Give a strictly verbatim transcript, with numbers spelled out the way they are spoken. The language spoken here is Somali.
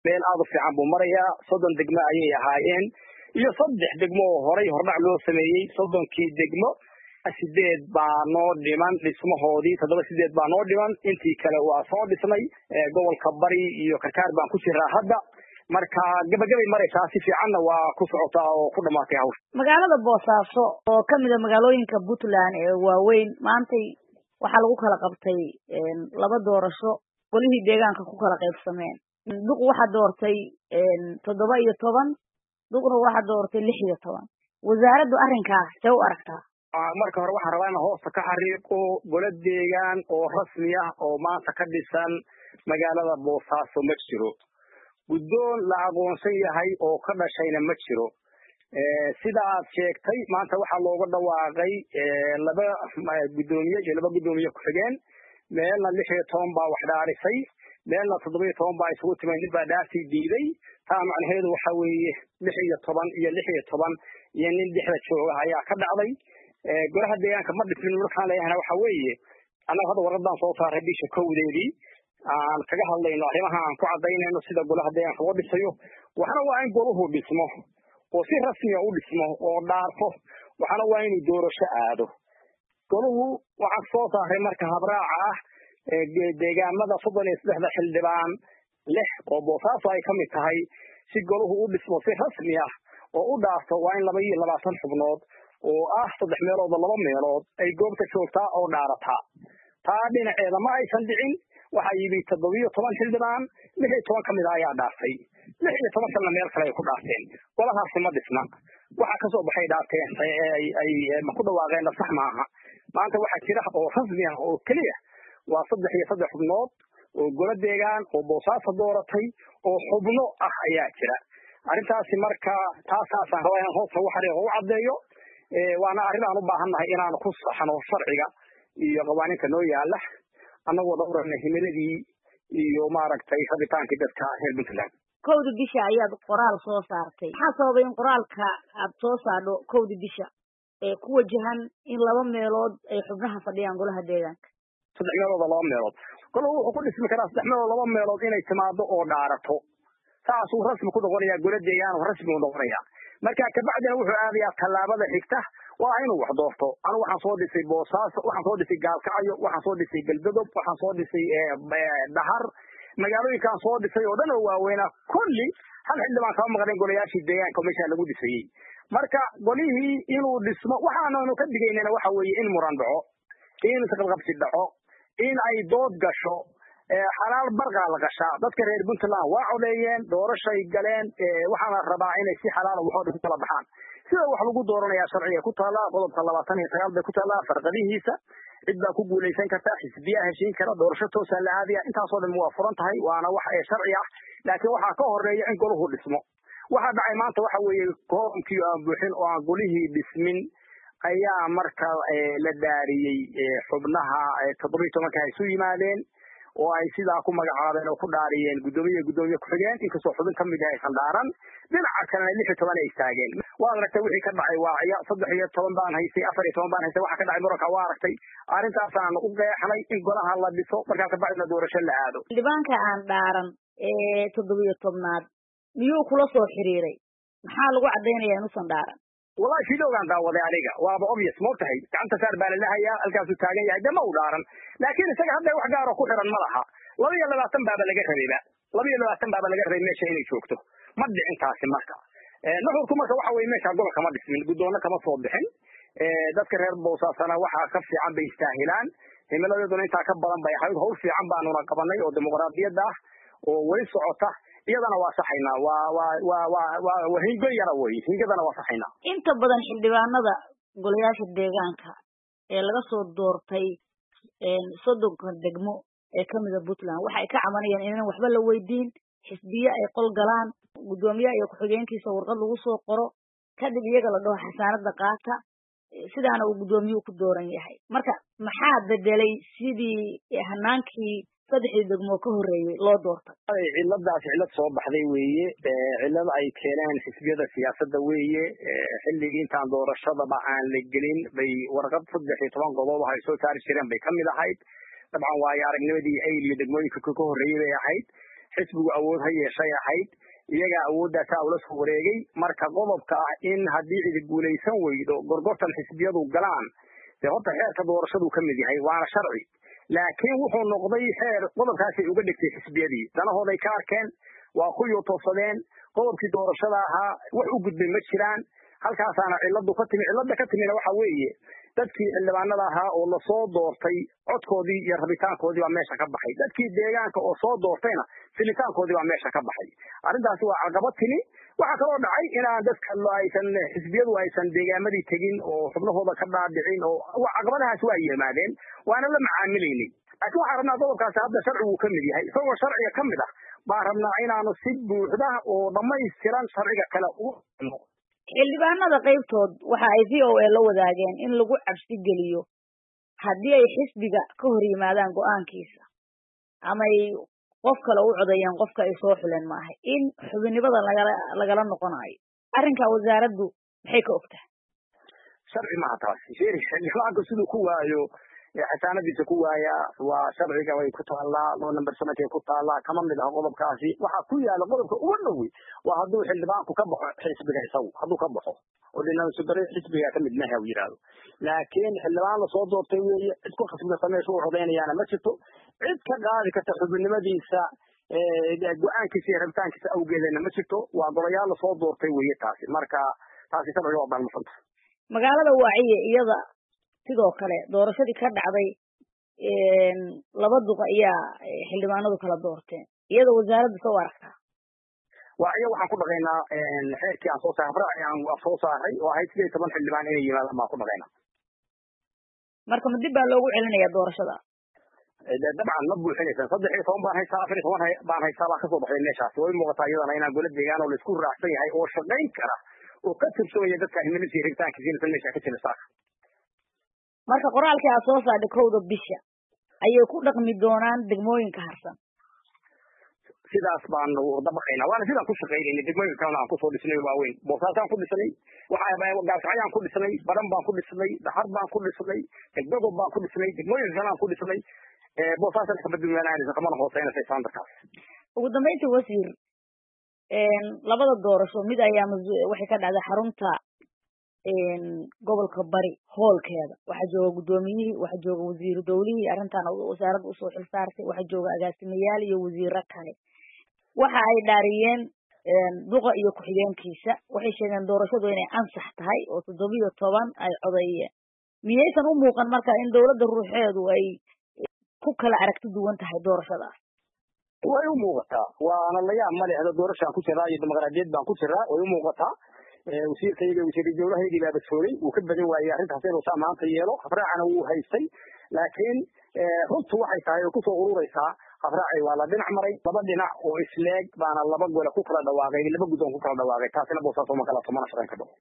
meel aad u fiican buu marayaa soddon degmo ayay ahaayeen iyo saddex degmo oo horay hordhac loo sameeyey soddonkii degmo sideed baa noo dhiman dhismahoodii toddoba sideed baa noo dhiman intii kale waa soo dhisnay gobolka bari iyo karkaar baan ku jiraa hadda marka gabagabay maraysaa si fiicanna waa ku socotaa oo ku dhamaatay hawsha magaalada Boosaaso oo kamid ah magaalooyinka Puntland ee waaweyn maantay waxaa lagu kala qabtay laba doorasho golihii deegaanka ku kala qaybsameen duq waxa doortay toddoba iyo toban duqna waxa doortay lix iyo toban wasaaraddu arrinkaas see u aragtaa marka hore waxaan rabaa inaan hoosta ka xariiqo golo deegaan oo rasmi ah oo maanta ka dhisan magaalada Boosaaso ma jiro guddoon la aqoonsan yahay oo ka dhashayna ma jiro sida aad sheegtay maanta waxaa looga dhawaaqay laba guddoomiye iyo laba guddoomiye ku xigeen meelna lix iyo toban baa wax dhaarisay meelna toddoba iyo toban baa isugu timay nin baa dhaartii diiday taa macnaheedu waxa weeye lix iyo toban iyo lix iyo toban iyo nin dhexda jooga ayaa ka dhacday golaha deegaanka ma dhismin markaan leeyahayna waxa weeye annaga hadda warqadan soo saaray bisha kowdeedii aan kaga hadlayno arrimaha aan ku cadaynayno sida golaha deegaanka loo dhisayo waxana waa in goluhu dhismo oo si rasmi ah u dhismo oo dhaarto waxana waa inuu doorasho aado goluhu waxaan soo saaray marka habraaca ah deegaamada soddon iyo saddexda xildhibaan lix oo Boosaaso ay ka mid tahay si goluhu u dhismo si rasmi ah oo u dhaarto waa in laba iyo labaatan xubnood oo ah saddex meelood laba meelood ay goobta joogtaa oo dhaarataa taa dhinaceeda ma aysan dhicin waxa yimi toddoba iyo toban xildhibaan lix iyo toban kamid ah ayaa dhaartay lix iyo toban kalena meel kale ay ku dhaarteen golahaasi ma dhisna waxa ka soo baxay dhaarteen ay ay ma ku dhawaaqeen sax maaha maanta waxa jira oo rasmi ah oo kaliya waa saddex iyo saddex xubnood oo golo deegaan oo Boosaaso dooratay oo xubno ah ayaa jira arrintaasi marka taasaasan rabaa inaan hoosta u xariiqo u caddeeyo waana arrin aan u baahannahay inaan ku saxno sharciga iyo qawaaniinta noo yaala annagoo dhowrana himiladii iyo maaragtay rabitaankii dadka reer Puntland kowda bisha ayaad qoraal soo saartay maxaa sababay in qoraalka aad soo saadho kowda bisha ee ku wajahan in laba meelood ay xubnaha fadhiyaan golaha deegaanka saddex meelood laba meelood goluhu wuxuu ku dhismi karaa saddex meelood laba meelood inay timaado oo dhaarato saasuu rasmi ku noqonayaa golo deegaan oo rasmi u noqonayaa marka kabacdina wuxuu aadayaa tallaabada xigta waa inuu wax doorto anigu waxaan soo dhisay Boosaaso waxaan soo dhisay Gaalkacyo waxaan soo dhisay Galgaduud waxaan soo dhisay Dahar magaalooyinkaan soo dhisay oo dhan oo waaweyn kulli hal xildhibaan kama maqleen golayaashii deegaanka meesha lagu dhisayay marka golihii inuu dhismo waxaanu ka digaynana waxa weeye in muran dhaco in isqabqabsi dhaco in ay dood gasho xalaal barqa la gashaa dadka reer Puntland waa codeeyeen doorashay galeen waxaana rabaa inay si xalaal ah wax u kala baxaan sida wax lagu dooranayaa sharciga ku taala qodobka labaatan iyo sagaal bay ku taala farqadihiisa cid baa ku guuleysan karta xisbiya heshiin kara doorasho toos ah la aadiya intaas oo dhan waa furan tahay waana wax ee sharci ah laakiin waxa ka horeeya in goluhu dhismo waxa dhacay maanta waxa weeye kooramkii aan buuxin oo aan golihii dhismin ayaa marka la daariyay xubnaha toddoba iyo toban ka isu yimaadeen oo ay sidaa ku magacaabeen oo ku dhaariyeen guddoomiye guddoomiye ku xigeen inkastoo xubin ka mid ah aysan dhaaran dhinaca kalena lix iyo toban ay istaageen waa aragtay wixii ka dhacay waa ciya saddex iyo toban baan haystay afar iyo toban baan haystay waxa ka dhacay muranka waa aragtay arrintaasaan u qeexnay in golaha la dhiso markaa kabacdina doorasho la aado xildhibaanka aan dhaaran ee toddoba iyo tobnaad miyuu kula soo xiriiray maxaa lagu cadaynayaa inuusan dhaaran wallahi fiidowgaan daawaday aniga waaba obvious moogtahay gacanta saar baa lalahayaa halkaasuu taagan yahay dama u dhaaran laakiin isaga hadda wax gaaro ku xiran ma laha laba iyo labaatan baaba laga rabayba laba iyo labaatan baaba laga rabay meesha inay joogto ma dhicin taasi marka nuxurku marka waxa weeye meesha gobolka kama dhismin guddoona kama soo bixin dadka reer Boosaasana waxa ka fiican bay istaahilaan himiladeeduna intaa ka badan bay ahayd hawl fiican baanuna qabanay oo dimuqraadiyadda ah oo weli socota iyadana waa saxaynaa waa waa waa waa waa wahingo yara way hingadana waa saxaynaa inta badan xildhibaanada golayaasha deegaanka ee laga soo doortay soddonka degmo ee kamid ah Puntland waxa ay ka cabanayaan inaan waxba la weydiin xisbiye ay qol galaan guddoomiyaha iyo ku-xigeenkiisa warqad lagu soo qoro kadib iyaga la dhaho xasaanada qaata sidaana uu guddoomiyuhu ku dooran yahay marka maxaa bedelay sidii hanaankii saddexdii degmo ka horeeyay loo doortay ciladaas cilad soo baxday weeye cilad ay keeneen xisbiyada siyaasadda weeye xilligii intaan doorashadaba aan la gelin bay warqad saddex iyo toban qodob ay soo saari jireen bay kamid ahayd dabcan waayo aragnimadii ayl iyo degmooyinka ka horeeyay bay ahayd xisbigu awood ha yeeshay ahayd iyagaa awoodaasaa ula soo wareegay marka qodobka ah in haddii cidi guulaysan weydo gorgortan xisbiyadu galaan dee horta xeerka doorashadu ka mid yahay waana sharci laakiin wuxuu noqday xeer qodobkaasay uga dhigtay xisbiyadii danahooday ka arkeen waa ku yuutoosadeen qodobkii doorashada ahaa wax u gudbay ma jiraan halkaasaana ciladu ka timi cilada ka timina waxa weeye dadkii xildhibaanada ahaa oo lasoo doortay codkoodii iyo rabitaankoodii baa meesha ka baxay dadkii deegaanka oo soo doortayna filitaankoodii baa meesha ka baxay arrintaasi waa caqabad timi waxaa kaloo dhacay inaan dadka aysan xisbiyadu aysan deegaamadii tegin oo xubnahooda ka dhaadhicin oo caqabadahaas waa yimaadeen waana la macaamilaynay laakiin waxaan rabnaa qodobkaasi hadda sharcigu ka mid yahay isagoo sharciga ka mid ah baan rabnaa inaanu si buuxda oo dhammaystiran sharciga kale ugu xildhibaanada qaybtood waxa ay v o a la wadaageen in lagu cabsi geliyo haddii ay xisbiga ka hor yimaadaan go-aankiisa ama ay qof kale u codeeyaan qofka ay soo xuleen maahay in xubinimada lagala lagala noqonayo arrinka wasaaraddu maxay ka ogtahay sharci maaha taasi xildhibaanka siduu ku waayo xasaanadiisa ku waaya waa sharciga way ku taallaa loo number seventy ku taallaa kama mid ah qodobkaasi waxaa ku yaala qodobka ugu dhowi waa hadduu xildhibaanku ka baxo xisbiga isagu hadduu ka baxo oo dhinaca dare xisbiga ka mid maaha uu yiraahdo laakiin xildhibaan la soo doortay weeye cid ku khasbada sameeyay uu codeynayana ma jirto cid ka qaadi karta xubinimadiisa ee go'aankiisa iyo rabitaankiisa awgeedana ma jirto waa golayaal la soo doortay weeye taasi marka taasi sharciga waa balmaqanta magaalada Waaciye iyada sidoo kale doorashadii ka dhacday een laba duq ayaa xildhibaanadu kala doorteen iyada wasaaradda soo aragtaa waaciye waxaan ku dhaqaynaa een xeerkii aan soo saaray aan soo saaray oo ahayd siddeed iyo toban xildhibaan inay yimaadaan baan ku dhaqaynaa marka ma dib baa loogu celinayaa doorashada dabcan ma buuxinaysan saddex iyo toban baan haysaa afar iyo toban baan haysaa baa kasoo baxday meeshaas way muuqataa iyadana inaan gola deegaan oo la isku raacsan yahay oo shaqayn kara oo ka tirsanaya dadka himilada rabitaankiisa in meesha ka jirta marka qoraalkii aad soo saartay kowda bisha ayay ku dhaqmi doonaan degmooyinka harsan sidaas baan dabaqaynaa waana sidaan ku shaqaynayna degmooyinka kalena aan kusoo dhisnay waaweyn boosaasaan ku dhisnay waxaa gaasacayaan ku dhisnay baran baan ku dhisnay daxar baan ku dhisnay degdogob baan ku dhisnay degmooyinka kalena aan ku dhisnay boosaasana kabadduwanaanaysa kamana hooseynaysa saandarkaas ugu dambeyntii wasiir labada doorasho mid ayaa waxay ka dhacday xarunta gobolka bari hoolkeeda waxa jooga gudoomiyihii waxa jooga wasiir dawlihii arrintan wasaaradda u soo xilsaartay waxa jooga agaasimayaal iyo wasiiro kale waxa ay dhaariyeen duqa iyo ku-xigeenkiisa waxay sheegeen doorashadu inay ansax tahay oo toddoba iyo toban ay codeeyeen miyaysan u muuqan marka in dowladda ruuxeedu ay ku kala aragti duwan tahay doorashadaas way u muuqataa waana la yaab ma lehda doorashaan ku jiraa iyo dimuqraadiyad baan ku jiraa way u muuqataa wasiirkayga wasiir dawlahaydii baa badfoolay wuu ka badan waayey arrintaas inuu saa maanta yeelo habraacana wuu haystay laakiin runtu waxay tahay oo kusoo ururaysaa habraacay waa la dhinac maray laba dhinac oo isleeg baana laba gole ku kala dhawaaqay laba guddoon ku kala dhawaaqay taasina boosaaso ma kala tomana shaqayn ka dhaw